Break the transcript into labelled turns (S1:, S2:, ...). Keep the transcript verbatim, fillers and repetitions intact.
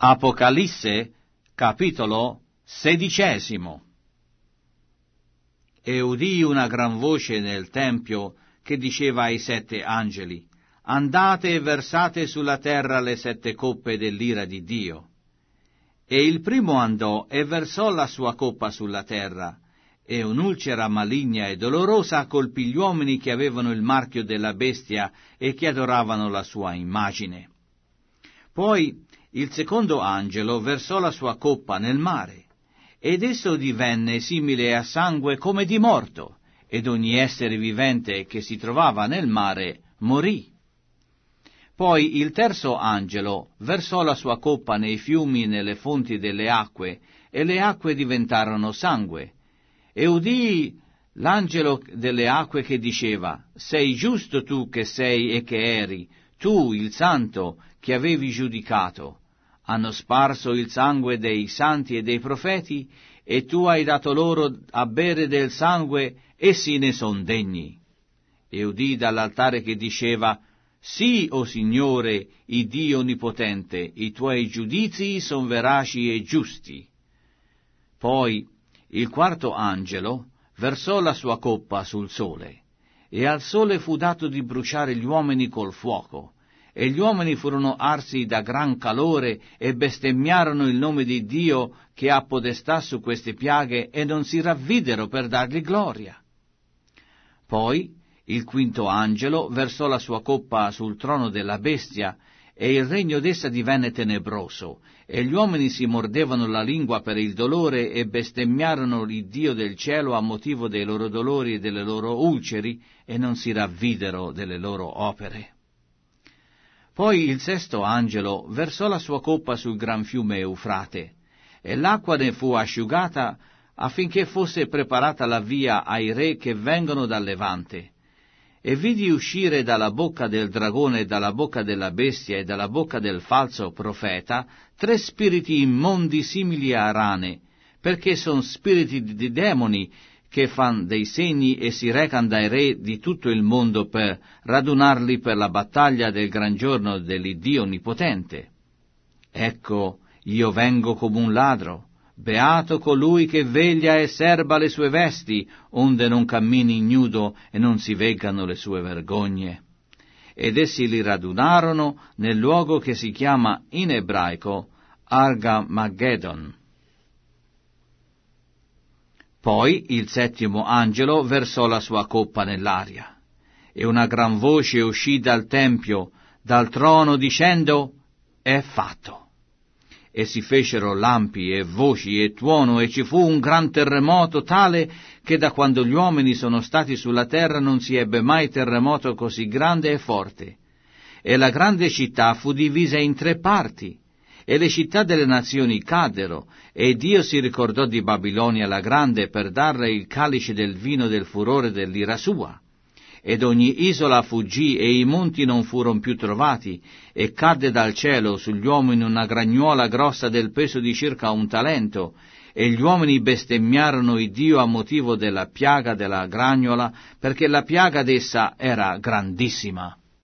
S1: Apocalisse, capitolo sedicesimo. E udii una gran voce nel tempio che diceva ai sette angeli: andate e versate sulla terra le sette coppe dell'ira di Dio. E il primo andò e versò la sua coppa sulla terra, e un'ulcera maligna e dolorosa colpì gli uomini che avevano il marchio della bestia e che adoravano la sua immagine. Poi il secondo angelo versò la sua coppa nel mare, ed esso divenne simile a sangue come di morto, ed ogni essere vivente che si trovava nel mare morì. Poi il terzo angelo versò la sua coppa nei fiumi e nelle fonti delle acque, e le acque diventarono sangue. E udii l'angelo delle acque che diceva: sei giusto tu che sei e che eri, tu il santo che avevi giudicato. Hanno sparso il sangue dei santi e dei profeti, e tu hai dato loro a bere del sangue, essi ne son degni. E udii dall'altare che diceva: sì, o Signore, il Dio Onnipotente, i tuoi giudizi son veraci e giusti. Poi il quarto angelo versò la sua coppa sul sole, e al sole fu dato di bruciare gli uomini col fuoco, e gli uomini furono arsi da gran calore e bestemmiarono il nome di Dio che ha podestà su queste piaghe, e non si ravvidero per dargli gloria. Poi il quinto angelo versò la sua coppa sul trono della bestia, e il regno d'essa divenne tenebroso, e gli uomini si mordevano la lingua per il dolore e bestemmiarono il Dio del cielo a motivo dei loro dolori e delle loro ulceri, e non si ravvidero delle loro opere. Poi il sesto angelo versò la sua coppa sul gran fiume Eufrate, e l'acqua ne fu asciugata affinché fosse preparata la via ai re che vengono dal Levante. E vidi uscire dalla bocca del dragone e dalla bocca della bestia e dalla bocca del falso profeta tre spiriti immondi simili a rane, perché son spiriti di demoni che fan dei segni e si recan dai re di tutto il mondo per radunarli per la battaglia del gran giorno dell'Iddio Onnipotente. Ecco, io vengo come un ladro. Beato colui che veglia e serba le sue vesti, onde non cammini ignudo e non si veggano le sue vergogne. Ed essi li radunarono nel luogo che si chiama in ebraico Argamageddon. Poi il settimo angelo versò la sua coppa nell'aria, e una gran voce uscì dal tempio, dal trono, dicendo: è fatto. E si fecero lampi e voci e tuono, e ci fu un gran terremoto tale che da quando gli uomini sono stati sulla terra non si ebbe mai terremoto così grande e forte. E la grande città fu divisa in tre parti, e le città delle nazioni caddero, e Dio si ricordò di Babilonia la grande per darle il calice del vino del furore dell'ira sua. Ed ogni isola fuggì, e i monti non furono più trovati, e cadde dal cielo sugli uomini una gragnuola grossa del peso di circa un talento, e gli uomini bestemmiarono il Dio a motivo della piaga della gragnola, perché la piaga d'essa era grandissima.